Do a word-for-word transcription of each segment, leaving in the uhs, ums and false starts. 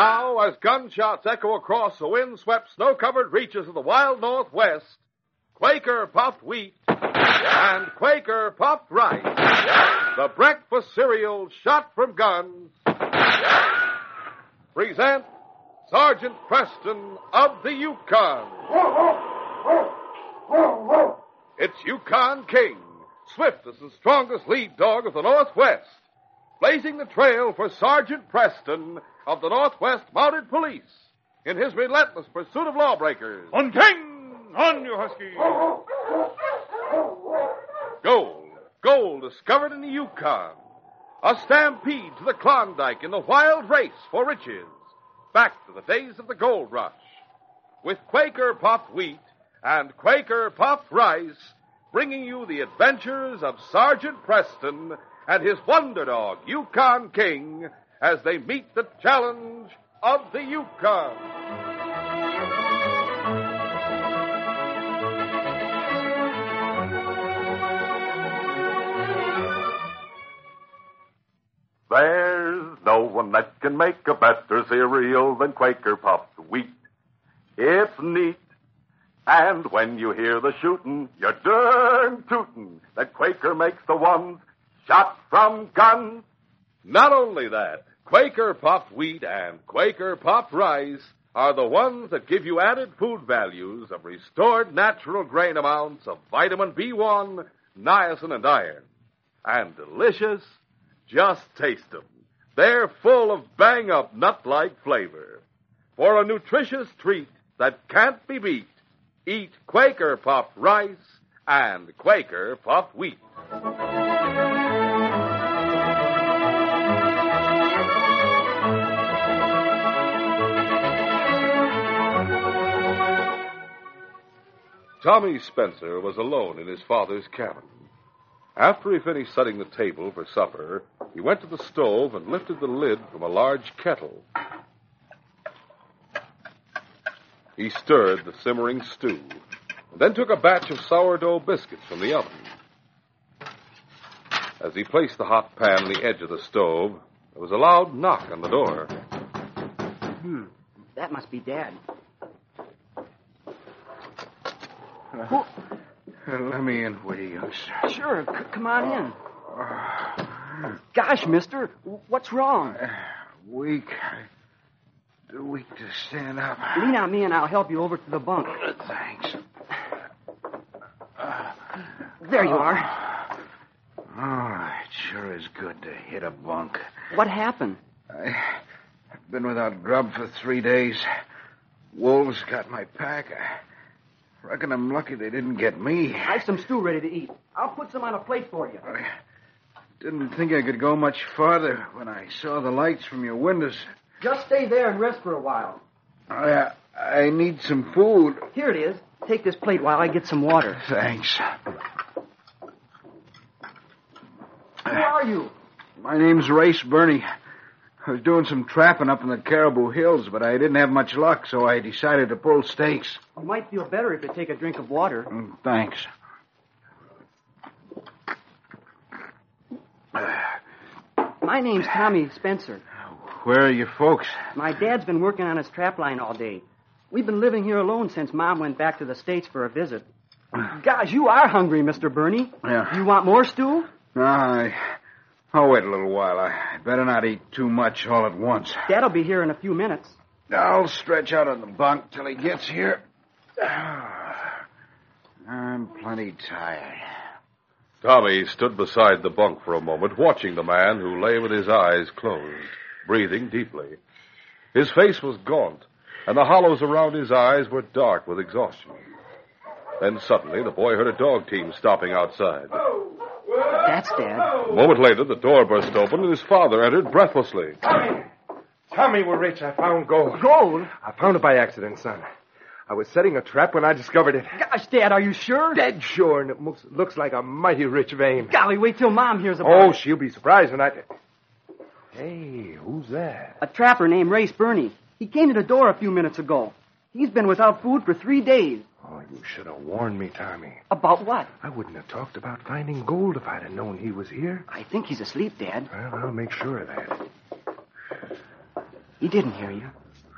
Now, as gunshots echo across the wind-swept, snow-covered reaches of the wild Northwest, Quaker Puffed Wheat and Quaker Puffed Rice, the breakfast cereal shot from guns, present Sergeant Preston of the Yukon. It's Yukon King, swiftest and strongest lead dog of the Northwest, blazing the trail for Sergeant Preston of the Northwest Mounted Police in his relentless pursuit of lawbreakers. On King! On, you husky! Gold. Gold discovered in the Yukon. A stampede to the Klondike in the wild race for riches. Back to the days of the gold rush. With Quaker Puffed Wheat and Quaker Puffed Rice, bringing you the adventures of Sergeant Preston and his wonder dog, Yukon King, as they meet the challenge of the Yukon. There's no one that can make a better cereal than Quaker Puffed Wheat. It's neat. And when you hear the shootin', you're darn tootin' that Quaker makes the ones shot from guns. Not only that, Quaker Puffed Wheat and Quaker Puffed Rice are the ones that give you added food values of restored natural grain amounts of vitamin B one, niacin, and iron. And delicious. Just taste them. They're full of bang-up nut-like flavor. For a nutritious treat that can't be beat, eat Quaker Puffed Rice and Quaker Puffed Wheat. Tommy Spencer was alone in his father's cabin. After he finished setting the table for supper, he went to the stove and lifted the lid from a large kettle. He stirred the simmering stew, and then took a batch of sourdough biscuits from the oven. As he placed the hot pan on the edge of the stove, there was a loud knock on the door. Hmm, that must be Dad. Uh, Who? Let me in, will you, youngster? Sure, c- come on in. Gosh, mister, what's wrong? Uh, weak. Too weak to stand up. Lean on me and I'll help you over to the bunk. Thanks. There you are. Oh, it sure is good to hit a bunk. What happened? I, I've been without grub for three days. Wolves got my pack. I reckon I'm lucky they didn't get me. I've some stew ready to eat. I'll put some on a plate for you. I didn't think I could go much farther when I saw the lights from your windows. Just stay there and rest for a while. I, I need some food. Here it is. Take this plate while I get some water. Thanks. Who are you? My name's Race Burney. I was doing some trapping up in the Caribou Hills, but I didn't have much luck, so I decided to pull stakes. You might feel better if you take a drink of water. Mm, thanks. My name's Tommy Spencer. Where are your folks? My dad's been working on his trap line all day. We've been living here alone since Mom went back to the States for a visit. Gosh, you are hungry, Mister Burney. Yeah. You want more stew? No, I... I'll wait a little while. I better not eat too much all at once. Dad'll be here in a few minutes. I'll stretch out on the bunk till he gets here. I'm plenty tired. Tommy stood beside the bunk for a moment, watching the man who lay with his eyes closed, breathing deeply. His face was gaunt, and the hollows around his eyes were dark with exhaustion. Then suddenly the boy heard a dog team stopping outside. That's Dad. A moment later, the door burst open, and his father entered breathlessly. Tommy! Tommy, we're rich. I found gold. Gold? I found it by accident, son. I was setting a trap when I discovered it. Gosh, Dad, are you sure? Dead sure, and it looks, looks like a mighty rich vein. Golly, wait till Mom hears about Oh, it. she'll be surprised when I... Hey, who's that? A trapper named Race Burney. He came to the door a few minutes ago. He's been without food for three days. Oh, you should have warned me, Tommy. About what? I wouldn't have talked about finding gold if I'd have known he was here. I think he's asleep, Dad. Well, I'll make sure of that. He didn't hear you.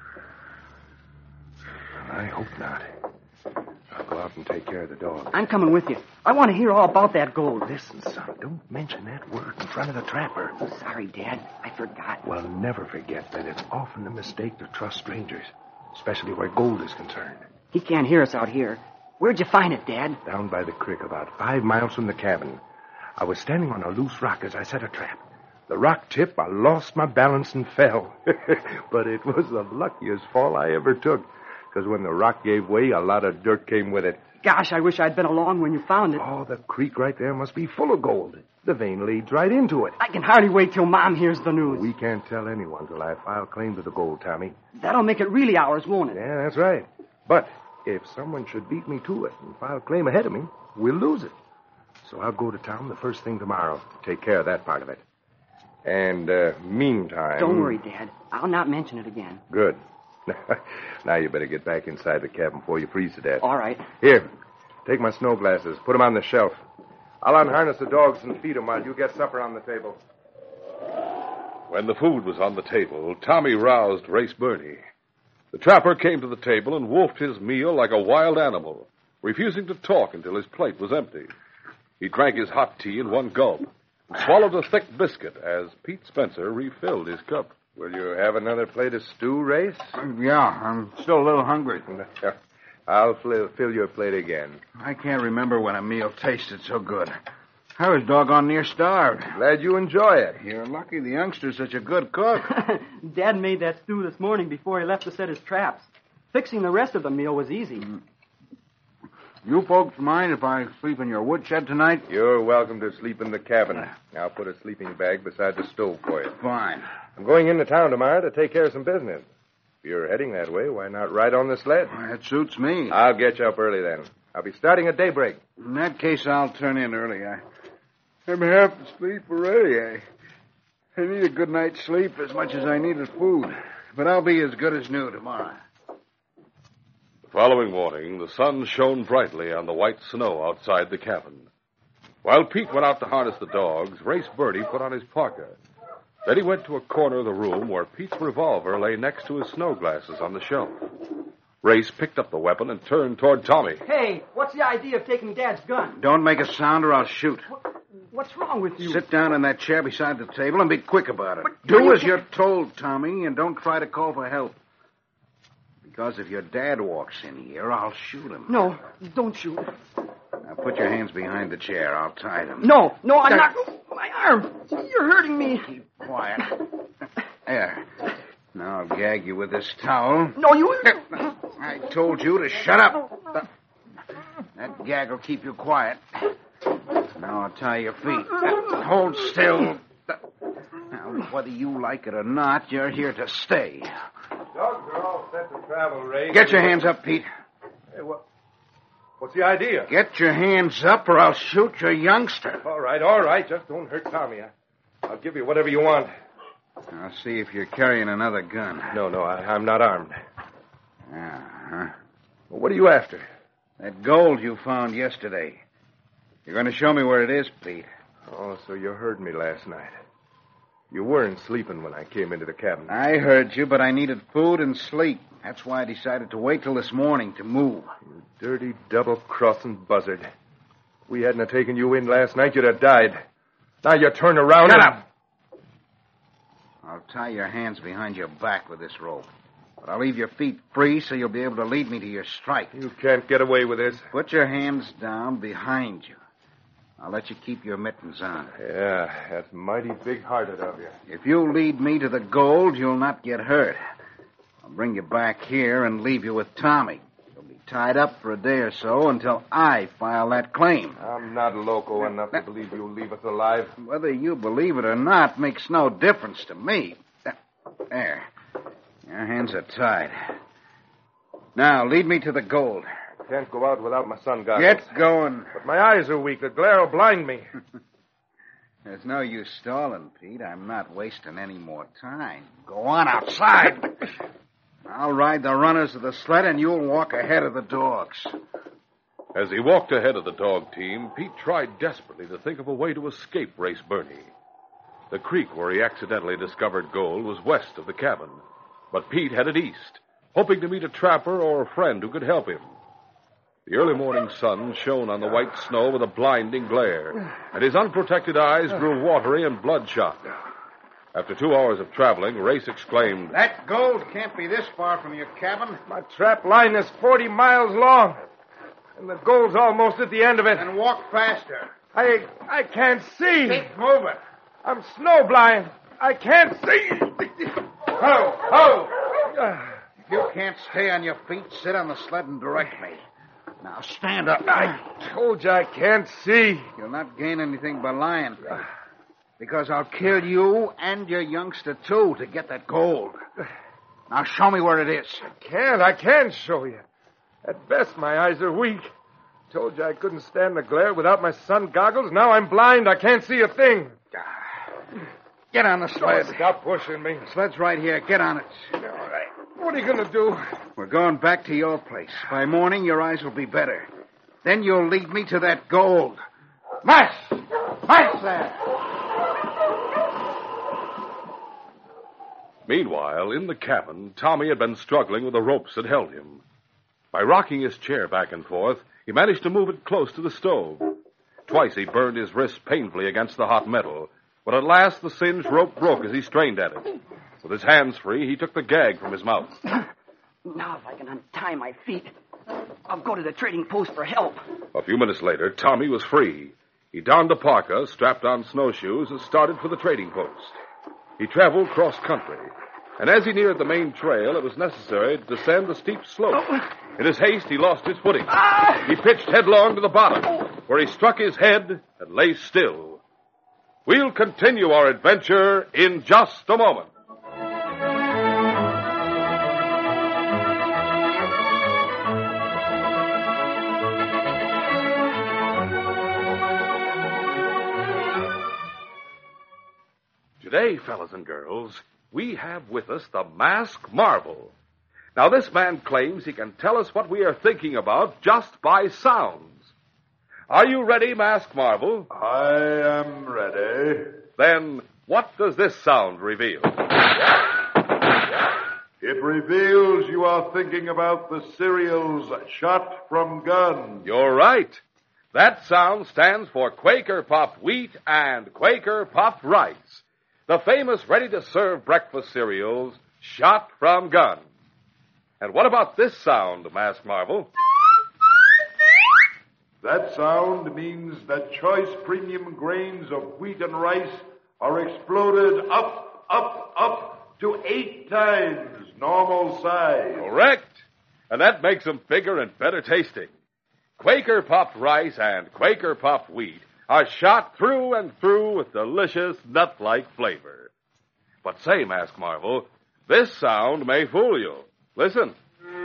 I hope not. I'll go out and take care of the dog. I'm coming with you. I want to hear all about that gold. Listen, son, don't mention that word in front of the trapper. Sorry, Dad. I forgot. Well, never forget that it's often a mistake to trust strangers, especially where gold is concerned. He can't hear us out here. Where'd you find it, Dad? Down by the creek, about five miles from the cabin. I was standing on a loose rock as I set a trap. The rock tipped, I lost my balance and fell. But it was the luckiest fall I ever took, because when the rock gave way, a lot of dirt came with it. Gosh, I wish I'd been along when you found it. Oh, the creek right there must be full of gold. The vein leads right into it. I can hardly wait till Mom hears the news. We can't tell anyone till I file claim to the gold, Tommy. That'll make it really ours, won't it? Yeah, that's right. But if someone should beat me to it and file claim ahead of me, we'll lose it. So I'll go to town the first thing tomorrow to take care of that part of it. And, uh, meantime... Don't worry, Dad. I'll not mention it again. Good. Now you better get back inside the cabin before you freeze to death. All right. Here, take my snow glasses. Put them on the shelf. I'll unharness the dogs and feed them while you get supper on the table. When the food was on the table, Tommy roused Race Burney. The trapper came to the table and wolfed his meal like a wild animal, refusing to talk until his plate was empty. He drank his hot tea in one gulp and swallowed a thick biscuit as Pete Spencer refilled his cup. Will you have another plate of stew, Race? Yeah, I'm still a little hungry. I'll fill, fill your plate again. I can't remember when a meal tasted so good. I was doggone near starved. Glad you enjoy it. You're lucky the youngster's such a good cook. Dad made that stew this morning before he left to set his traps. Fixing the rest of the meal was easy. Mm. You folks mind if I sleep in your woodshed tonight? You're welcome to sleep in the cabin. I'll put a sleeping bag beside the stove for you. Fine. I'm going into town tomorrow to take care of some business. If you're heading that way, why not ride on the sled? Well, that suits me. I'll get you up early then. I'll be starting at daybreak. In that case, I'll turn in early. I, I'm half asleep already. I, I need a good night's sleep as much as I needed food. But I'll be as good as new tomorrow. The following morning, the sun shone brightly on the white snow outside the cabin. While Pete went out to harness the dogs, Race Burney put on his parka. Then he went to a corner of the room where Pete's revolver lay next to his snow glasses on the shelf. Race picked up the weapon and turned toward Tommy. Hey, what's the idea of taking Dad's gun? Don't make a sound or I'll shoot. What's wrong with you? Sit down in that chair beside the table and be quick about it. But Do you as can't- you're told, Tommy, and don't try to call for help. Because if your dad walks in here, I'll shoot him. No, don't shoot. Now put your hands behind the chair. I'll tie them. No, no, I'm not. My arm. You're hurting me. Keep quiet. There. Now I'll gag you with this towel. No, you... I told you to shut up. That gag will keep you quiet. Now I'll tie your feet. Hold still. Now, whether you like it or not, you're here to stay. Dogs are all set to travel, Ray. Get your hands up, Pete. Hey, what? What's the idea? Get your hands up or I'll shoot your youngster. All right, all right. Just don't hurt Tommy. I, I'll give you whatever you want. I'll see if you're carrying another gun. No, no, I, I'm not armed. Uh-huh. Well, what are you after? That gold you found yesterday. You're going to show me where it is, Pete. Oh, so you heard me last night. You weren't sleeping when I came into the cabin. I heard you, but I needed food and sleep. That's why I decided to wait till this morning to move. You dirty, double-crossing buzzard. If we hadn't have taken you in last night, you'd have died. Now you turn around Shut and... up! I'll tie your hands behind your back with this rope. But I'll leave your feet free so you'll be able to lead me to your strike. You can't get away with this. Put your hands down behind you. I'll let you keep your mittens on. Yeah, that's mighty big-hearted of you. If you lead me to the gold, you'll not get hurt. I'll bring you back here and leave you with Tommy. You'll be tied up for a day or so until I file that claim. I'm not loco enough to believe you'll leave us alive. Whether you believe it or not makes no difference to me. There. Your hands are tied. Now, lead me to the gold. Can't go out without my sun goggles. Get going. But my eyes are weak. The glare will blind me. There's no use stalling, Pete. I'm not wasting any more time. Go on outside. I'll ride the runners of the sled, and you'll walk ahead of the dogs. As he walked ahead of the dog team, Pete tried desperately to think of a way to escape Race Burney. The creek where he accidentally discovered gold was west of the cabin, But Pete headed east, hoping to meet a trapper or a friend who could help him. The early morning sun shone on the white snow with a blinding glare, and his unprotected eyes grew watery and bloodshot. After two hours of traveling, Race exclaimed, That gold can't be this far from your cabin. My trap line is forty miles long, and the gold's almost at the end of it. And walk faster. I I can't see. Keep moving. I'm snowblind. I can't see. Ho, ho! If you can't stay on your feet, sit on the sled and direct me. Now stand up. I told you I can't see. You'll not gain anything by lying. Because I'll kill you and your youngster, too, to get that gold. Now show me where it is. I can't. I can't show you. At best, my eyes are weak. Told you I couldn't stand the glare without my sun goggles. Now I'm blind. I can't see a thing. Get on the sled. Oh, stop pushing me. The sled's right here. Get on it. All right. What are you going to do? We're going back to your place. By morning, your eyes will be better. Then you'll lead me to that gold. March! March there! Meanwhile, in the cabin, Tommy had been struggling with the ropes that held him. By rocking his chair back and forth, he managed to move it close to the stove. Twice he burned his wrist painfully against the hot metal, but at last the singed rope broke as he strained at it. With his hands free, he took the gag from his mouth. Now if I can untie my feet, I'll go to the trading post for help. A few minutes later, Tommy was free. He donned a parka, strapped on snowshoes, and started for the trading post. He traveled cross-country, and as he neared the main trail, it was necessary to descend the steep slope. In his haste, he lost his footing. He pitched headlong to the bottom, where he struck his head and lay still. We'll continue our adventure in just a moment. Today, fellas and girls, we have with us the Masked Marvel. Now, this man claims he can tell us what we are thinking about just by sounds. Are you ready, Masked Marvel? I am ready. Then, what does this sound reveal? It reveals you are thinking about the cereals shot from guns. You're right. That sound stands for Quaker Puffed Wheat and Quaker Puffed Rice, the famous ready-to-serve breakfast cereals shot from guns. And what about this sound, Masked Marvel? That sound means that choice premium grains of wheat and rice are exploded up, up, up to eight times normal size. Correct. And that makes them bigger and better tasting. Quaker Puffed Rice and Quaker Puffed Wheat are shot through and through with delicious nut-like flavor. But say, Masked Marvel, this sound may fool you. Listen.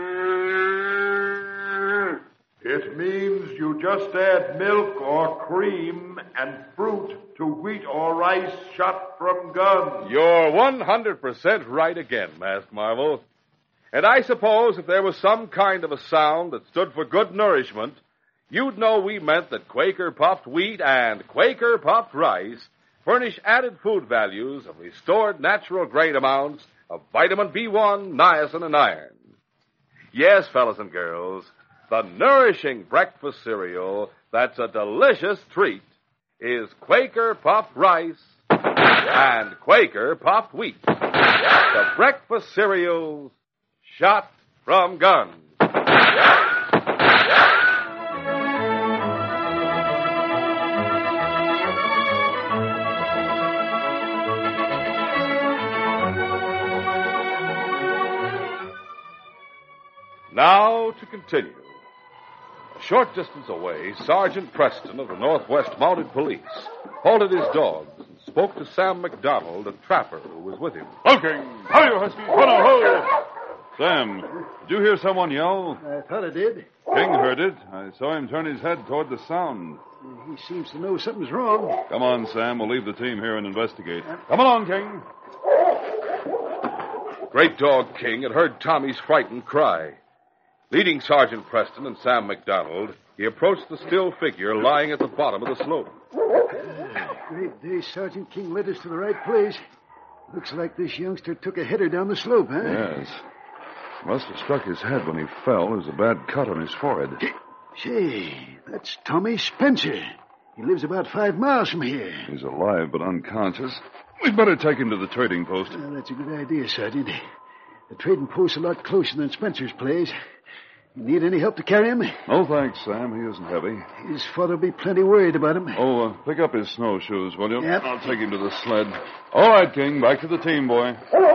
It means you just add milk or cream and fruit to wheat or rice shot from guns. You're one hundred percent right again, Masked Marvel. And I suppose if there was some kind of a sound that stood for good nourishment, you'd know we meant that Quaker Puffed Wheat and Quaker Puffed Rice furnish added food values of restored natural grain amounts of vitamin B one, niacin, and iron. Yes, fellas and girls, the nourishing breakfast cereal that's a delicious treat is Quaker Puffed Rice and Quaker Puffed Wheat, the breakfast cereals shot from guns. Now to continue. A short distance away, Sergeant Preston of the Northwest Mounted Police halted his dogs and spoke to Sam McDonald, a trapper who was with him. Hulking! How you, Husky? Ho! Sam, did you hear someone yell? I thought I did. King heard it. I saw him turn his head toward the sound. He seems to know something's wrong. Come on, Sam. We'll leave the team here and investigate. Come along, King. Great Dog King had heard Tommy's frightened cry. Leading Sergeant Preston and Sam McDonald, he approached the still figure lying at the bottom of the slope. Great day, Sergeant King led us to the right place. Looks like this youngster took a header down the slope, huh? Yes. Must have struck his head when he fell. There's a bad cut on his forehead. Say, that's Tommy Spencer. He lives about five miles from here. He's alive but unconscious. We'd better take him to the trading post. Well, that's a good idea, Sergeant. The trading post's a lot closer than Spencer's place. You need any help to carry him? No, thanks, Sam. He isn't heavy. His father'll be plenty worried about him. Oh, uh, pick up his snowshoes, will you? Yep. I'll take him to the sled. All right, King. Back to the team, boy.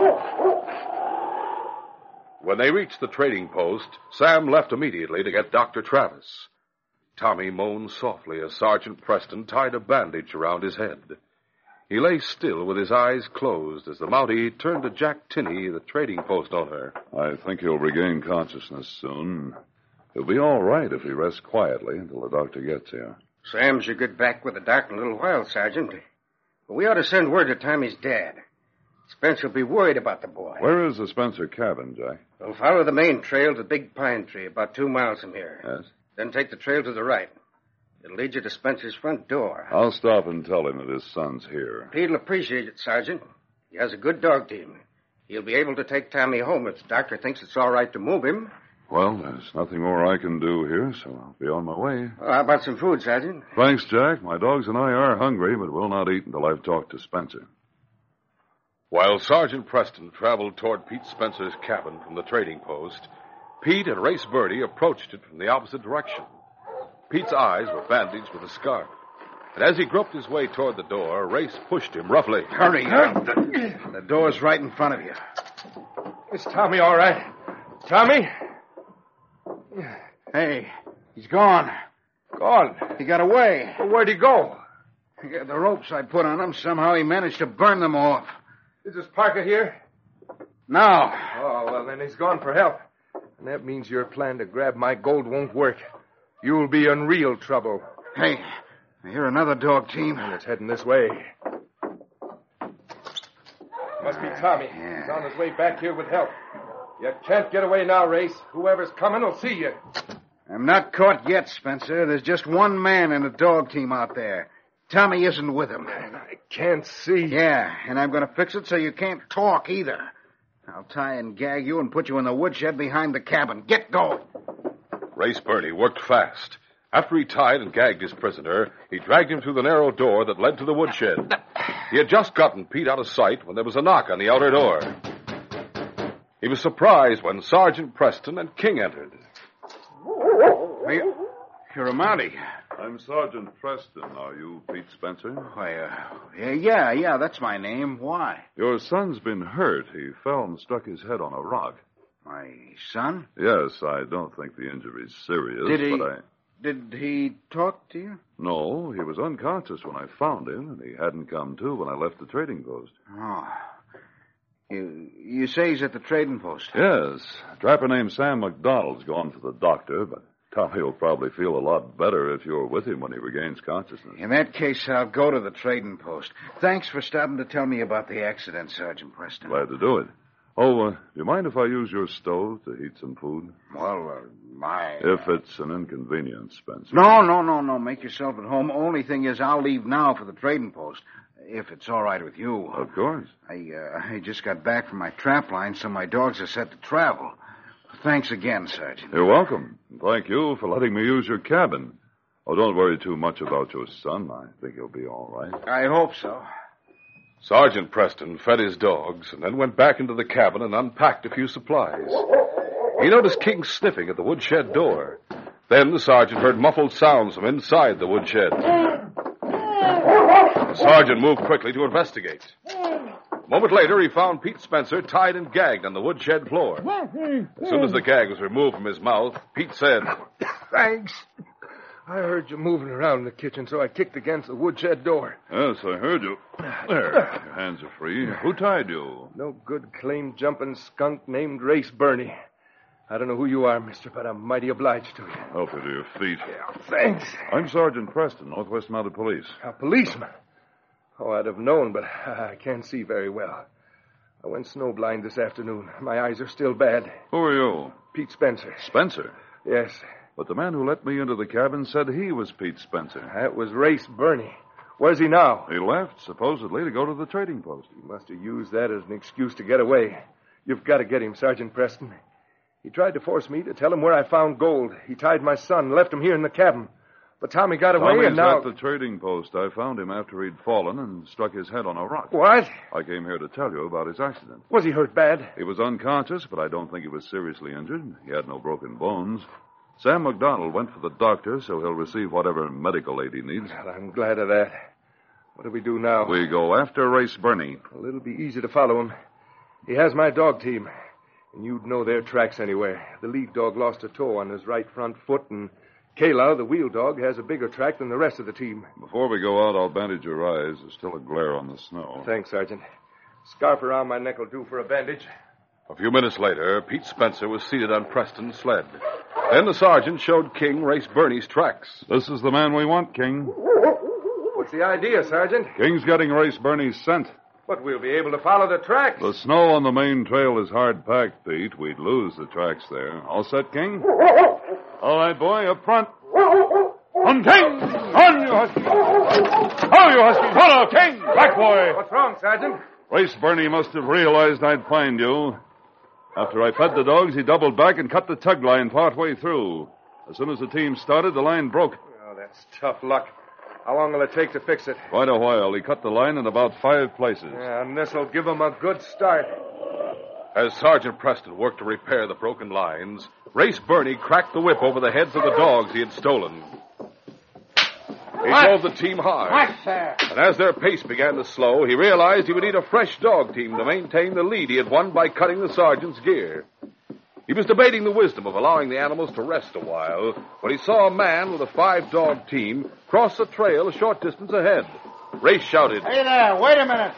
When they reached the trading post, Sam left immediately to get Doctor Travis. Tommy moaned softly as Sergeant Preston tied a bandage around his head. He lay still with his eyes closed as the Mountie turned to Jack Tinney, the trading post owner. I think he'll regain consciousness soon. He'll be all right if he rests quietly until the doctor gets here. Sam should get back with the doc in a little while, Sergeant. But we ought to send word to Tommy's dad. Spencer will be worried about the boy. Where is the Spencer cabin, Jack? We'll follow the main trail to the big pine tree about two miles from here. Yes? Then take the trail to the right. It'll lead you to Spencer's front door. I'll stop and tell him that his son's here. Pete'll appreciate it, Sergeant. He has a good dog team. He'll be able to take Tommy home if the doctor thinks it's all right to move him. Well, there's nothing more I can do here, so I'll be on my way. Well, how about some food, Sergeant? Thanks, Jack. My dogs and I are hungry, but we'll not eat until I've talked to Spencer. While Sergeant Preston traveled toward Pete Spencer's cabin from the trading post, Pete and Race Birdie approached it from the opposite direction. Pete's eyes were bandaged with a scarf. And as he groped his way toward the door, Race pushed him roughly. Hurry. The, the door's right in front of you. Is Tommy all right? Tommy? Hey, he's gone. Gone. He got away. Well, where'd he go? The ropes I put on him, somehow he managed to burn them off. Is this Parker here? No. Oh, well, then he's gone for help. And that means your plan to grab my gold won't work. You'll be in real trouble. Hey, I hear another dog team. And it's heading this way. Must be Tommy. Yeah. He's on his way back here with help. You can't get away now, Race. Whoever's coming will see you. I'm not caught yet, Spencer. There's just one man in a dog team out there. Tommy isn't with him. And I can't see. Yeah, and I'm going to fix it so you can't talk either. I'll tie and gag you and put you in the woodshed behind the cabin. Get going. Race Birdie worked fast. After he tied and gagged his prisoner, he dragged him through the narrow door that led to the woodshed. He had just gotten Pete out of sight when there was a knock on the outer door. He was surprised when Sergeant Preston and King entered. Hey, you're a Mountie. I'm Sergeant Preston. Are you Pete Spencer? Why, uh, yeah, yeah, yeah, that's my name. Why? Your son's been hurt. He fell and struck his head on a rock. My son? Yes, I don't think the injury's serious, Did he... but I... Did he talk to you? No, he was unconscious when I found him, and he hadn't come to when I left the trading post. Oh. You, you say he's at the trading post? Yes. A trapper named Sam McDonald's gone for the doctor, but Tommy will probably feel a lot better if you're with him when he regains consciousness. In that case, I'll go to the trading post. Thanks for stopping to tell me about the accident, Sergeant Preston. Glad to do it. Oh, uh, do you mind if I use your stove to heat some food? Well, uh, my... If it's an inconvenience, Spencer. No, no, no, no. Make yourself at home. Only thing is, I'll leave now for the trading post, if it's all right with you. Of course. I, uh, I just got back from my trap line, so my dogs are set to travel. Thanks again, Sergeant. You're welcome. Thank you for letting me use your cabin. Oh, don't worry too much about your son. I think he'll be all right. I hope so. Sergeant Preston fed his dogs and then went back into the cabin and unpacked a few supplies. He noticed King sniffing at the woodshed door. Then the sergeant heard muffled sounds from inside the woodshed. The sergeant moved quickly to investigate. A moment later, he found Pete Spencer tied and gagged on the woodshed floor. As soon as the gag was removed from his mouth, Pete said, Thanks. I heard you moving around in the kitchen, so I kicked against the woodshed door. Yes, I heard you. There, your hands are free. Who tied you? No good claim-jumping skunk named Race Birdie. I don't know who you are, mister, but I'm mighty obliged to you. Help you to your feet. Yeah, thanks. I'm Sergeant Preston, Northwest Mounted Police. A policeman? Oh, I'd have known, but I can't see very well. I went snowblind this afternoon. My eyes are still bad. Who are you? Pete Spencer. Spencer? Yes. But the man who let me into the cabin said he was Pete Spencer. That was Race Birdie. Where's he now? He left, supposedly, to go to the trading post. He must have used that as an excuse to get away. You've got to get him, Sergeant Preston. He tried to force me to tell him where I found gold. He tied my son and left him here in the cabin. But Tommy got away Tommy's and now... at the trading post. I found him after he'd fallen and struck his head on a rock. What? I came here to tell you about his accident. Was he hurt bad? He was unconscious, but I don't think he was seriously injured. He had no broken bones. Sam McDonald went for the doctor, so he'll receive whatever medical aid he needs. Well, I'm glad of that. What do we do now? We go after Race Burney. Well, it'll be easy to follow him. He has my dog team, and you'd know their tracks anywhere. The lead dog lost a toe on his right front foot, and Kayla, the wheel dog, has a bigger track than the rest of the team. Before we go out, I'll bandage your eyes. There's still a glare on the snow. Thanks, Sergeant. Scarf around my neck will do for a bandage. A few minutes later, Pete Spencer was seated on Preston's sled. Then the sergeant showed King Race Burney's tracks. This is the man we want, King. What's the idea, Sergeant? King's getting Race Burney's scent. But we'll be able to follow the tracks. The snow on the main trail is hard packed, Pete. We'd lose the tracks there. All set, King? All right, boy, up front. On, King! On, you huskies! Oh, you huskies! Hold on, King! Back, boy! What's wrong, Sergeant? Race Burney must have realized I'd find you. After I fed the dogs, he doubled back and cut the tug line partway through. As soon as the team started, the line broke. Oh, that's tough luck. How long will it take to fix it? Quite a while. He cut the line in about five places. Yeah, and this'll give him a good start. As Sergeant Preston worked to repair the broken lines, Race Burney cracked the whip over the heads of the dogs he had stolen. He What? drove the team hard. What, sir? And as their pace began to slow, he realized he would need a fresh dog team to maintain the lead he had won by cutting the sergeant's gear. He was debating the wisdom of allowing the animals to rest a while when he saw a man with a five-dog team cross the trail a short distance ahead. Race shouted, Hey there, wait a minute.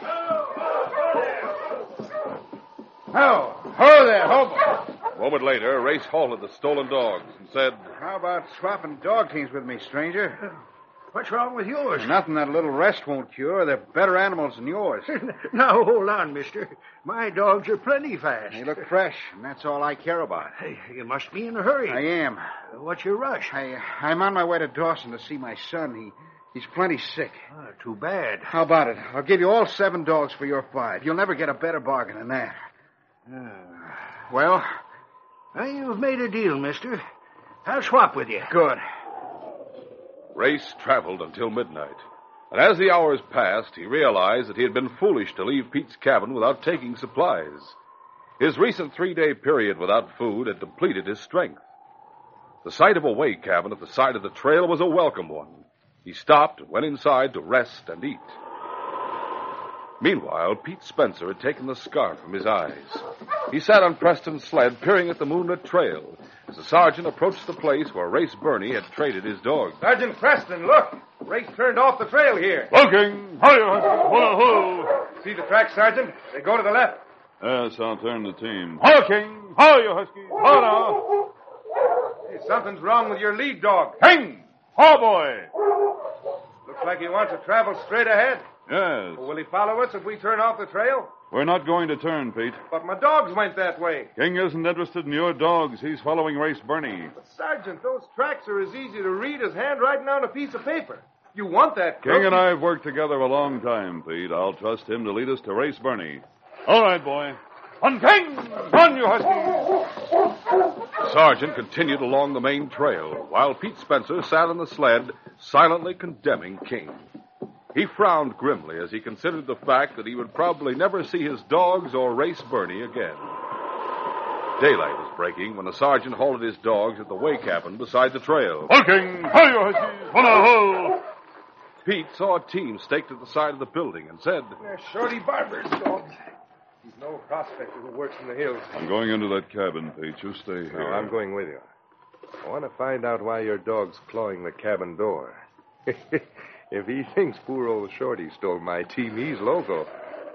Oh, ho there, Hobo. A moment later, Race halted the stolen dogs and said, How about swapping dog teams with me, stranger? What's wrong with yours? Nothing that a little rest won't cure. They're better animals than yours. Now, hold on, mister. My dogs are plenty fast. They look fresh, and that's all I care about. Hey, you must be in a hurry. I am. What's your rush? I, I'm on my way to Dawson to see my son. He, he's plenty sick. Oh, too bad. How about it? I'll give you all seven dogs for your five. You'll never get a better bargain than that. Uh, Well? well, you've made a deal, mister. I'll swap with you. Good. Race traveled until midnight. And as the hours passed, he realized that he had been foolish to leave Pete's cabin without taking supplies. His recent three-day period without food had depleted his strength. The sight of a way cabin at the side of the trail was a welcome one. He stopped and went inside to rest and eat. Meanwhile, Pete Spencer had taken the scarf from his eyes. He sat on Preston's sled, peering at the moonlit trail, as the sergeant approached the place where Race Burney had traded his dog. Sergeant Preston, look. Race turned off the trail here. Looking! Hi-yo! See the tracks, Sergeant? They go to the left. Yes, I'll turn the team. Hawking! Hi, you huskies! Ho now! Hey, something's wrong with your lead dog. King! Ho, boy! Looks like he wants to travel straight ahead. Yes. Well, will he follow us if we turn off the trail? We're not going to turn, Pete. But my dogs went that way. King isn't interested in your dogs. He's following Race Burney. But, Sergeant, those tracks are as easy to read as handwriting on a piece of paper. You want that, King and I have worked together a long time, Pete. I'll trust him to lead us to Race Burney. All right, boy. On, King! On, you huskies! The sergeant continued along the main trail, while Pete Spencer sat on the sled, silently condemning King. He frowned grimly as he considered the fact that he would probably never see his dogs or Race Burney again. Daylight was breaking when the sergeant halted his dogs at the way cabin beside the trail. King! Hi, you huskies! Ho-now-ho! Pete saw a team staked at the side of the building and said, They're Shorty Barber's dogs. He's no prospector who works in the hills. I'm going into that cabin, Pete. You stay here. No, I'm going with you. I want to find out why your dog's clawing the cabin door. If he thinks poor old Shorty stole my team, he's loco.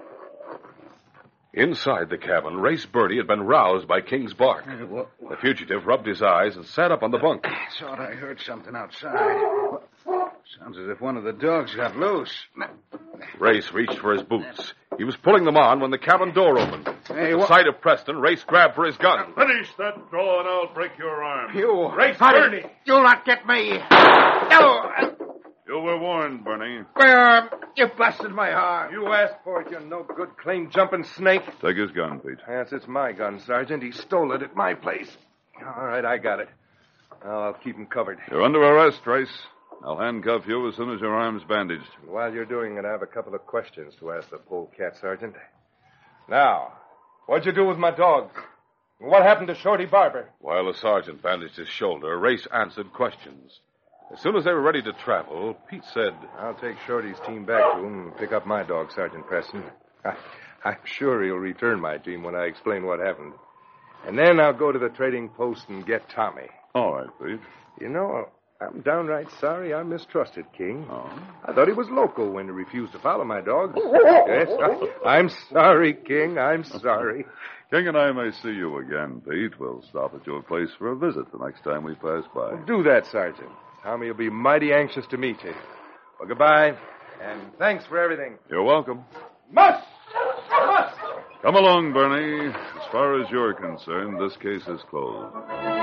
Inside the cabin, Race Burney had been roused by King's bark. Uh, well, The fugitive rubbed his eyes and sat up on the bunk. thought I heard something outside. Sounds as if one of the dogs got loose. Race reached for his boots. He was pulling them on when the cabin door opened. Hey, At the what? sight of Preston, Race grabbed for his gun. Finish that draw and I'll break your arm. You. Race Buddy, Burney. You'll not get me. No. You You were warned, Bernie. Well, you busted my arm. You asked for it, you no-good claim-jumping snake. Take his gun, Pete. Yes, it's my gun, Sergeant. He stole it at my place. All right, I got it. Now I'll keep him covered. You're under arrest, Trace. I'll handcuff you as soon as your arm's bandaged. While you're doing it, I have a couple of questions to ask the polecat, Sergeant. Now, what'd you do with my dog? What happened to Shorty Barber? While the sergeant bandaged his shoulder, Race answered questions. As soon as they were ready to travel, Pete said, I'll take Shorty's team back to him and pick up my dog, Sergeant Preston. I, I'm sure he'll return my team when I explain what happened. And then I'll go to the trading post and get Tommy. All right, Pete. You know, I'm downright sorry I mistrusted King. Oh? I thought he was local when he refused to follow my dog. Yes, I, I'm sorry, King. I'm sorry. King and I may see you again, Pete. We'll stop at your place for a visit the next time we pass by. Do that, Sergeant. Tommy will be mighty anxious to meet you. Well, goodbye, and thanks for everything. You're welcome. Must! Must! Come along, Bernie. As far as you're concerned, this case is closed.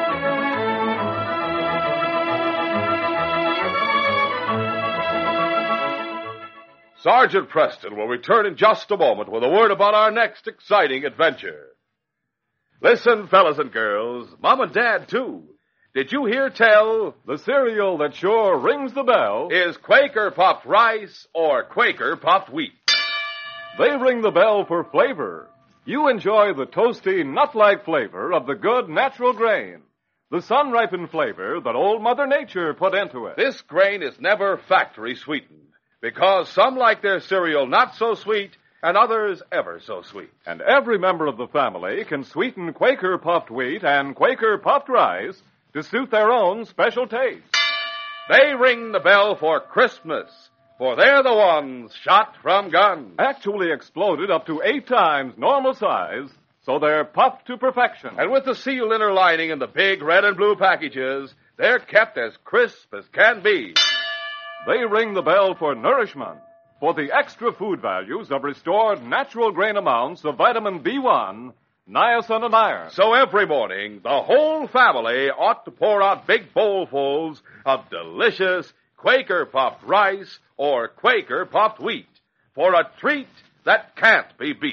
Sergeant Preston will return in just a moment with a word about our next exciting adventure. Listen, fellas and girls, Mom and Dad, too. Did you hear tell the cereal that sure rings the bell is Quaker Puffed Rice or Quaker Puffed Wheat? They ring the bell for flavor. You enjoy the toasty, nut-like flavor of the good natural grain. The sun-ripened flavor that old Mother Nature put into it. This grain is never factory sweetened, because some like their cereal not so sweet and others ever so sweet. And every member of the family can sweeten Quaker Puffed Wheat and Quaker Puffed Rice to suit their own special taste. They ring the bell for Christmas, for they're the ones shot from guns. Actually exploded up to eight times normal size, so they're puffed to perfection. And with the sealed inner lining in the big red and blue packages, they're kept as crisp as can be. They ring the bell for nourishment, for the extra food values of restored natural grain amounts of vitamin B one, niacin, and iron. So every morning, the whole family ought to pour out big bowlfuls of delicious Quaker Puffed Rice or Quaker Puffed Wheat for a treat that can't be beat.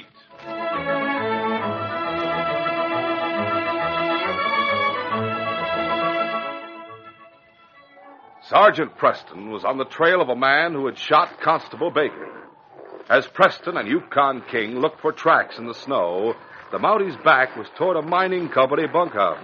Sergeant Preston was on the trail of a man who had shot Constable Baker. As Preston and Yukon King looked for tracks in the snow, the Mountie's back was toward a mining company bunkhouse.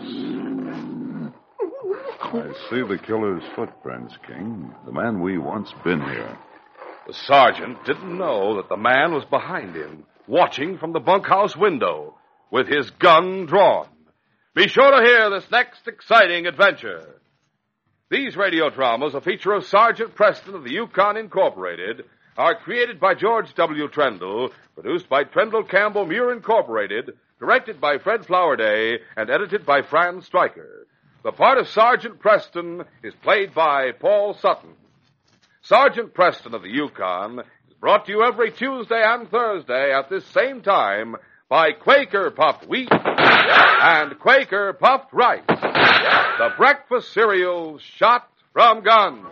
I see the killer's footprints, King. The man we once been here. The sergeant didn't know that the man was behind him, watching from the bunkhouse window, with his gun drawn. Be sure to hear this next exciting adventure. These radio dramas, a feature of Sergeant Preston of the Yukon Incorporated, are created by George W. Trendle, produced by Trendle Campbell Muir Incorporated, directed by Fred Flowerday, and edited by Franz Stryker. The part of Sergeant Preston is played by Paul Sutton. Sergeant Preston of the Yukon is brought to you every Tuesday and Thursday at this same time by Quaker Puffed Wheat and Quaker Puffed Rice, the breakfast cereal shot from guns.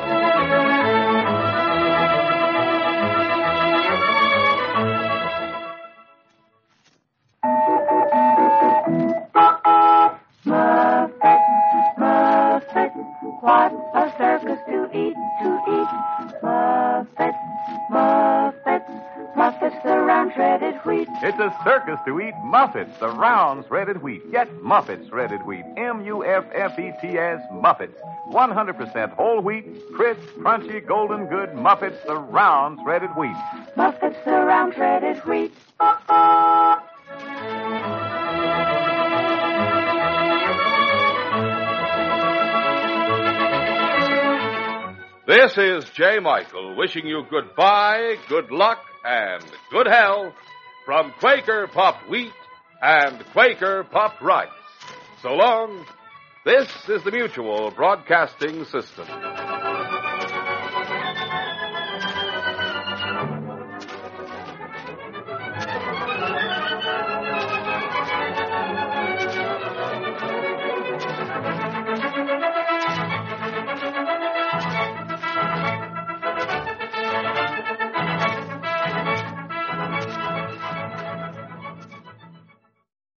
Muffet, Muffet, what a circus to eat, to eat. Muffet, Muffet, Muffets the round shredded wheat. It's a circus to eat Muffets, the round shredded wheat. Get Muffets shredded wheat, M U F F E T S, Muffets. one hundred percent whole wheat, crisp, crunchy, golden good Muffets, the round shredded wheat. Muffets the round shredded wheat. This is J. Michael wishing you goodbye, good luck, and good health from Quaker Puffed Wheat and Quaker Puffed Rice. So long. This is the Mutual Broadcasting System.